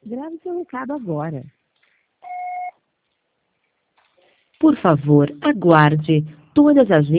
Grave seu recado agora. Por favor, aguarde. Todas as